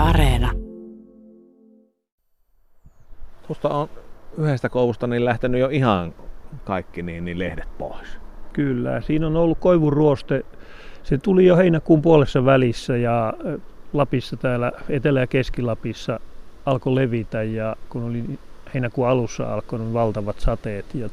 Areena. Tuosta on yhdestä koivusta niin lähtenyt jo ihan kaikki niin lehdet pois. Kyllä, siinä on ollut koivuruoste. Se tuli jo heinäkuun puolessa välissä ja Lapissa täällä Etelä- ja Keski-Lapissa alkoi levitä ja kun oli heinäkuun alussa alkoi valtavat sateet ja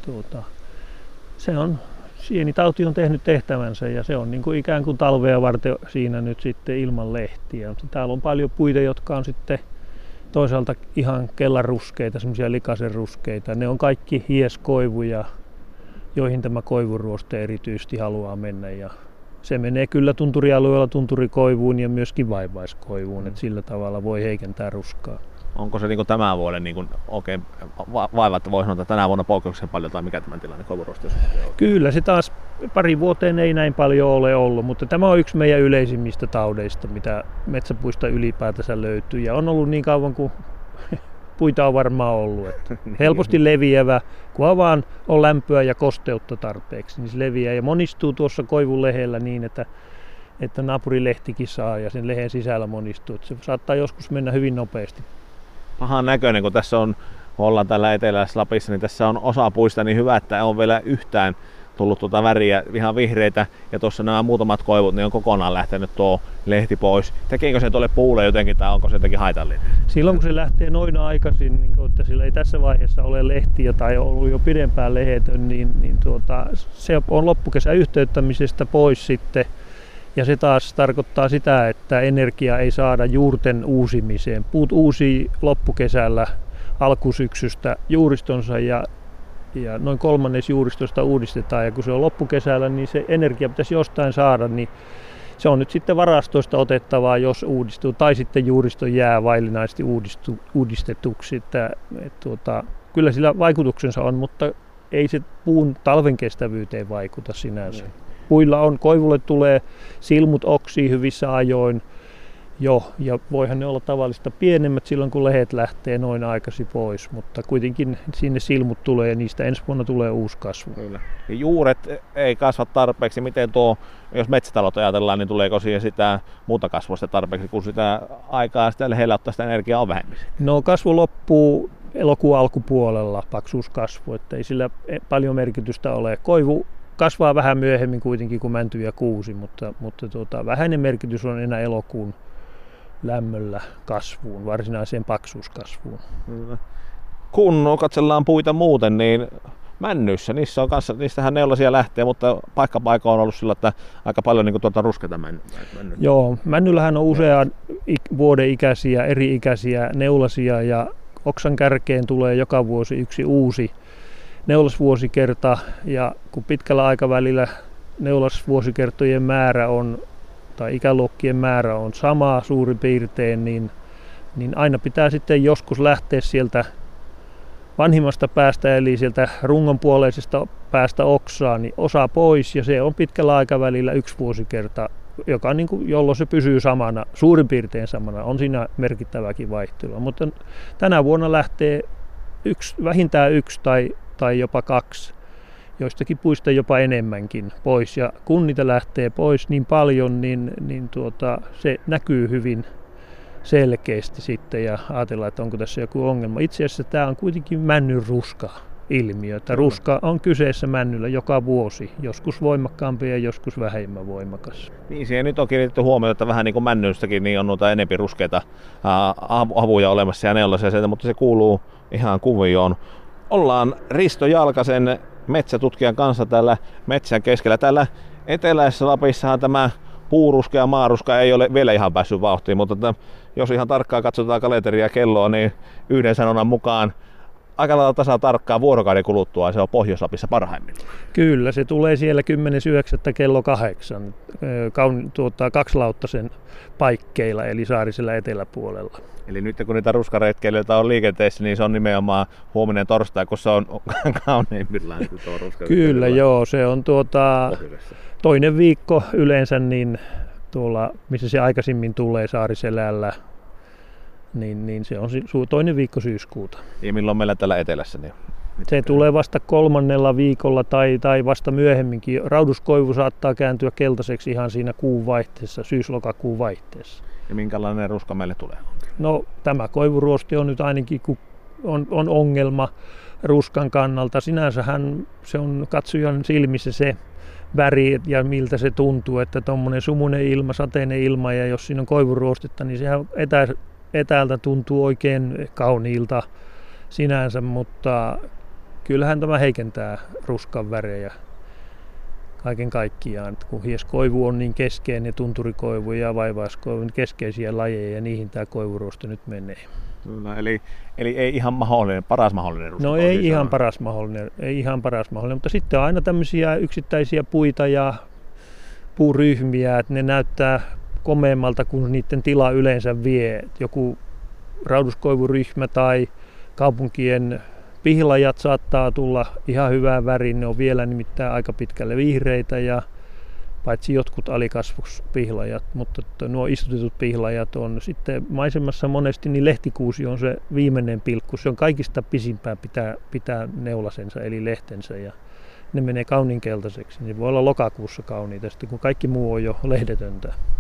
sienitauti on tehnyt tehtävänsä ja se on niin kuin ikään kuin talvea varten siinä nyt sitten ilman lehtiä. Mutta täällä on paljon puita, jotka on sitten toisaalta ihan kellaruskeita, semmoisia likaisen ruskeita. Ne on kaikki hieskoivuja, joihin tämä koivuruoste erityisesti haluaa mennä. Ja se menee kyllä tunturialueella tunturikoivuun ja myöskin vaivaiskoivuun, että sillä tavalla voi heikentää ruskaa. Onko se niin tämän vuoden niin oikein vaivatta, voi sanoa, että tänä vuonna poikkeuksellisen paljon tai mikä tämän tilanne koivuruosteessa? Kyllä, se taas pari vuoteen ei näin paljon ole ollut, mutta tämä on yksi meidän yleisimmistä taudeista, mitä metsäpuista ylipäätänsä löytyy. Ja on ollut niin kauan kuin puita on varmaan ollut. Että helposti leviävä, kunhan vaan on lämpöä ja kosteutta tarpeeksi, niin se leviää ja monistuu tuossa koivun lehellä niin, että naapurilehtikin saa ja sen lehen sisällä monistuu. Että se saattaa joskus mennä hyvin nopeasti. Pahan näköinen, kun tässä on, kun ollaan täällä Etelässä Lapissa, niin tässä on osa puista niin hyvä, että on vielä yhtään tullut tuota väriä, ihan vihreitä, ja tuossa nämä muutamat koivut, niin on kokonaan lähtenyt tuo lehti pois. Tekeekö se tuolle puulle jotenkin, tai onko se jotenkin haitallinen? Silloin kun se lähtee noin aikaisin, niin että sillä ei tässä vaiheessa ole lehtiä tai on ollut jo pidempään lehetön, niin se on loppukesän yhteyttämisestä pois sitten. Ja se taas tarkoittaa sitä, että energiaa ei saada juurten uusimiseen. Puut uusii loppukesällä alkusyksystä juuristonsa ja noin kolmannes juuristosta uudistetaan. Ja kun se on loppukesällä, niin se energia pitäisi jostain saada, niin se on nyt sitten varastoista otettavaa, jos uudistuu. Tai sitten juuristo jää vaillinaisesti uudistetuksi. Kyllä sillä vaikutuksensa on, mutta ei se puun talven kestävyyteen vaikuta sinänsä. Puilla koivulle tulee silmut oksii hyvissä ajoin jo, ja voihan ne olla tavallista pienemmät silloin, kun lehet lähtee noin aikaisin pois, mutta kuitenkin sinne silmut tulee ja niistä ensi vuonna tulee uusi kasvu. Kyllä. Ja juuret ei kasva tarpeeksi. Miten jos metsätalot ajatellaan, niin tuleeko siihen sitä muuta kasvua tarpeeksi, kun sitä aikaa sitä lehellä ottaa sitä energiaa on vähemmän? No kasvu loppuu elokuun alkupuolella, paksuuskasvu, että ei sillä paljon merkitystä ole. Koivu kasvaa vähän myöhemmin kuitenkin kuin mänty ja kuusi, mutta vähäinen merkitys on enää elokuun lämmöllä kasvuun, varsinaiseen paksuuskasvuun. Kun katsellaan puita muuten, niin männyissä, niistähän neulasia lähtee, mutta paikka on ollut sillä, että aika paljon niin ruskeita männyitä. Joo, männyllähän on usean vuoden ikäisiä, eri-ikäisiä neulasia ja oksan kärkeen tulee joka vuosi yksi uusi neulasvuosikerta, ja kun pitkällä aikavälillä neulasvuosikertojen määrä tai ikäluokkien määrä on sama suurin piirtein, niin aina pitää sitten joskus lähteä sieltä vanhimmasta päästä, eli sieltä rungonpuoleisesta päästä oksaan, niin osa pois, ja se on pitkällä aikavälillä yksi vuosikerta, jolloin se pysyy samana, suurin piirtein samana. On siinä merkittäväkin vaihtelua, mutta tänä vuonna lähtee vähintään yksi tai jopa kaksi, joistakin puista jopa enemmänkin pois. Ja kun niitä lähtee pois niin paljon, niin se näkyy hyvin selkeästi sitten ja ajatellaan, että onko tässä joku ongelma. Itse asiassa tämä on kuitenkin männyn ruska-ilmiö. Että ruska on kyseessä männyllä joka vuosi, joskus voimakkaampi ja joskus vähemmän voimakas. Niin, siihen nyt on kiinnitetty huomiota, että vähän niin kuin männyistäkin niin on noita enempi ruskeita avuja olemassa ja neulaisia, mutta se kuuluu ihan kuvioon. Ollaan Risto Jalkasen metsätutkijan kanssa täällä metsän keskellä. Täällä eteläisessä Lapissahan tämä puuruska ja maaruska ei ole vielä ihan päässyt vauhtiin, mutta jos ihan tarkkaan katsotaan kalenteria ja kelloa, niin yhden sanonnan mukaan aika lailla tasan tarkkaan vuorokauden kuluttua se on Pohjois-Lapissa parhaimmillaan. Kyllä, se tulee siellä 10.9. kello 8 kaksilauttaisen paikkeilla, eli Saarisella eteläpuolella. Eli nyt kun niitä ruskaretkeilijöitä on liikenteessä, niin se on nimenomaan huominen torstai, kun se on kauneimmillaan. Kyllä, joo, se on toinen viikko yleensä, niin tuolla, missä se aikaisemmin tulee Saariselällä, niin se on toinen viikko syyskuuta. Ja milloin meillä täällä etelässä? Niin se tulee vasta 3. viikolla tai vasta myöhemminkin. Rauduskoivu saattaa kääntyä keltaiseksi ihan siinä kuun vaihteessa, syys-lokakuun vaihteessa. Ja minkälainen ruska meille tulee? No tämä koivuruoste on nyt ainakin, kun on ongelma ruskan kannalta. Sinänsähän se on katsojan silmissä se väri ja miltä se tuntuu, että tuommoinen sumuinen ilma, sateinen ilma ja jos siinä on koivuruostetta, niin sehän etäältä tuntuu oikein kauniilta sinänsä, mutta kyllähän tämä heikentää ruskan värejä kaiken kaikkiaan. Kun hieskoivu on niin keskeinen, tunturikoivu ja vaivaiskoivu on keskeisiä lajeja ja niihin tämä koivuruoste nyt menee. Kyllä, eli ei ihan paras mahdollinen ruska. No ei ihan paras mahdollinen, mutta sitten on aina tämmöisiä yksittäisiä puita ja puuryhmiä, että ne näyttää komeammalta kuin niiden tila yleensä vie. Joku rauduskoivuryhmä tai kaupunkien pihlajat saattaa tulla ihan hyvään väriin, ne on vielä nimittäin aika pitkälle vihreitä ja paitsi jotkut alikasvuspihlajat, mutta nuo istutetut pihlajat on sitten maisemassa monesti, niin lehtikuusi on se viimeinen pilkku. Se on kaikista pisimpään pitää neulasensa eli lehtensä ja ne menee kauninkeltaiseksi. Ne voi olla lokakuussa kauniita, sitten kun kaikki muu on jo lehdetöntä.